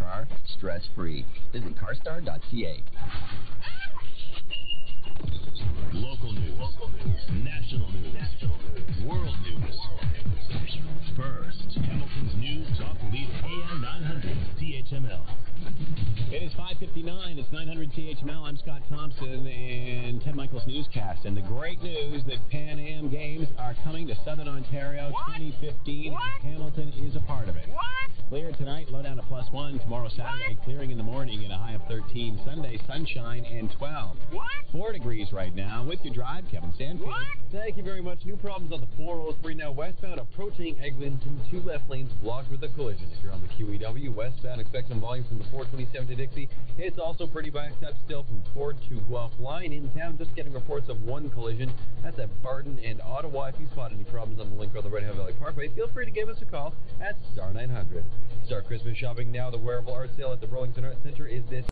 car stress-free. Visit carstar.ca. Local news, national news, world news. First, Hamilton's News Talk Leader, AM 900 CHML. It is 5:59. It's 900 CHML. I'm Scott Thompson and Ted Michaels Newscast. And the great news that Pan Am Games are coming to Southern Ontario 2015. And Hamilton is a part of it. Clear tonight, low down to +1. Tomorrow, Saturday, clearing in the morning and a high of 13. Sunday, sunshine and 12. 4 degrees right now. With your drive, Kevin Stanfield. Thank you very much. New problems on the 403 now westbound approaching Eglinton. 2 left lanes blocked with a collision. If you're on the QEW westbound, expect some volume from the 427 to Dixie. It's also pretty backed up still from Ford to Guelph line in town. Just getting reports of 1 collision. That's at Barton and Ottawa. If you spot any problems on the link or the Red Hill Valley Parkway, feel free to give us a call at star 900. Start Christmas shopping now. The Wearable Art Sale at the Burlington Art Center is this